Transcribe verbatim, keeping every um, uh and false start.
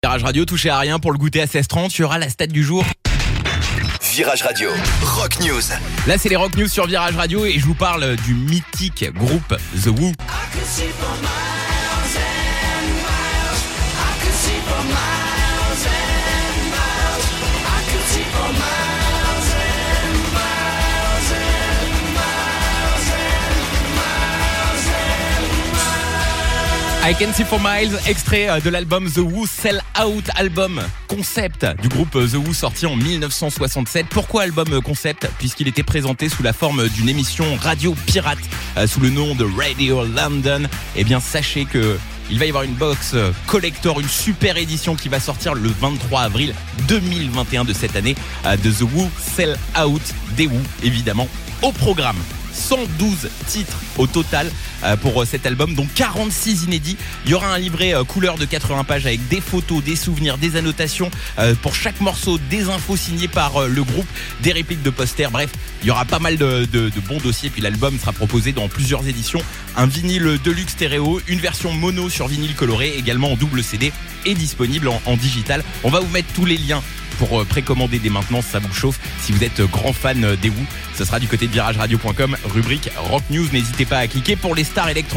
Virage Radio, touché à rien pour le goûter à seize heures trente, il y aura la stat du jour. Virage Radio, Rock News. Là, c'est les Rock News sur Virage Radio et je vous parle du mythique groupe The Who. I Can See For Miles, extrait de l'album The Who Sell Out, album concept du groupe The Who sorti en dix-neuf cent soixante-sept. Pourquoi album concept ? Puisqu'il était présenté sous la forme d'une émission radio pirate euh, sous le nom de Radio London. Eh bien, sachez que il va y avoir une box collector, une super édition qui va sortir le vingt-trois avril deux mille vingt et un de cette année euh, de The Who Sell Out, des Who évidemment, au programme. cent douze titres au total euh, pour euh, cet album, dont quarante-six inédits. Il y aura un livret euh, couleur de quatre-vingts pages avec des photos, des souvenirs, des annotations euh, pour chaque morceau, des infos signées par euh, le groupe, des répliques de posters. Bref, il y aura pas mal de, de, de bons dossiers. Puis l'album sera proposé dans plusieurs éditions. Un vinyle deluxe stéréo, une version mono sur vinyle coloré, également en double C D et disponible en, en digital. On va vous mettre tous les liens pour précommander dès maintenant, ça vous chauffe. Si vous êtes grand fan des Who, ce sera du côté de virage radio point com, rubrique Rock News. N'hésitez pas à cliquer pour les stars électro.